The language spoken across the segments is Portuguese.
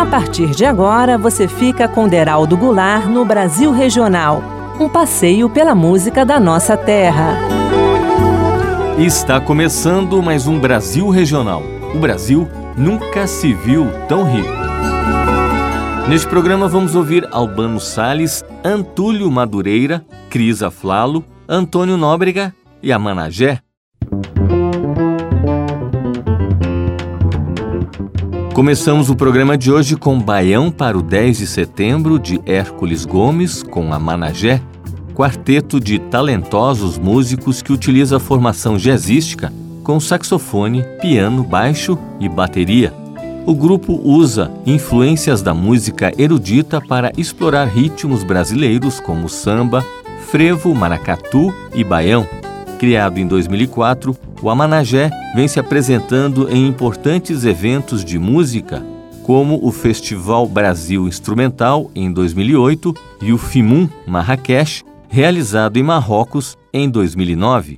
A partir de agora, você fica com Deraldo Goulart no Brasil Regional, um passeio pela música da nossa terra. Está começando mais um Brasil Regional. O Brasil nunca se viu tão rico. Neste programa vamos ouvir Albano Salles, Antúlio Madureira, Cris Aflalo, Antônio Nóbrega e Amanagé. Começamos o programa de hoje com Baião para o 10 de setembro, de Hércules Gomes, com Amanagé, quarteto de talentosos músicos que utiliza a formação jazzística com saxofone, piano, baixo e bateria. O grupo usa influências da música erudita para explorar ritmos brasileiros como samba, frevo, maracatu e baião. Criado em 2004, o Amanagé vem se apresentando em importantes eventos de música, como o Festival Brasil Instrumental, em 2008, e o FIMUM Marrakech, realizado em Marrocos, em 2009.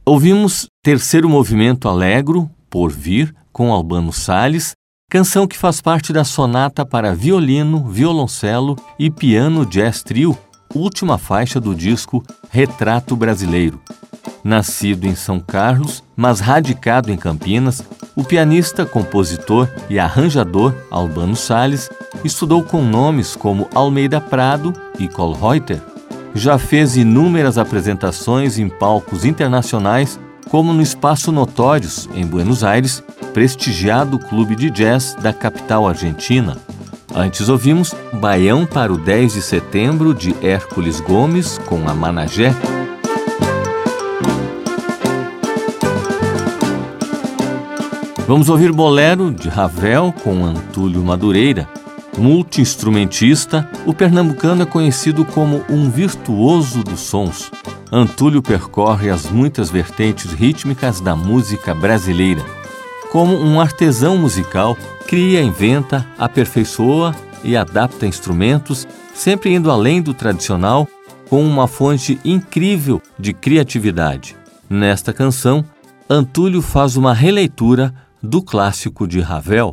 Ouvimos terceiro movimento Allegro, Por Vir, com Albano Salles, canção que faz parte da sonata para violino, violoncelo e piano jazz trio, última faixa do disco Retrato Brasileiro. Nascido em São Carlos, mas radicado em Campinas, o pianista, compositor e arranjador Albano Salles estudou com nomes como Almeida Prado e Kohlreuter. Já fez inúmeras apresentações em palcos internacionais, como no Espaço Notórios, em Buenos Aires, prestigiado clube de jazz da capital argentina. Antes ouvimos Baião para o 10 de Setembro, de Hércules Gomes, com a Managé. Vamos ouvir Bolero, de Ravel, com Antúlio Madureira. Multi-instrumentista, o pernambucano é conhecido como um virtuoso dos sons. Antúlio percorre as muitas vertentes rítmicas da música brasileira. Como um artesão musical, cria, inventa, aperfeiçoa e adapta instrumentos, sempre indo além do tradicional, com uma fonte incrível de criatividade. Nesta canção, Antúlio faz uma releitura do clássico de Ravel.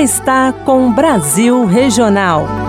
Você está com Brasil Regional.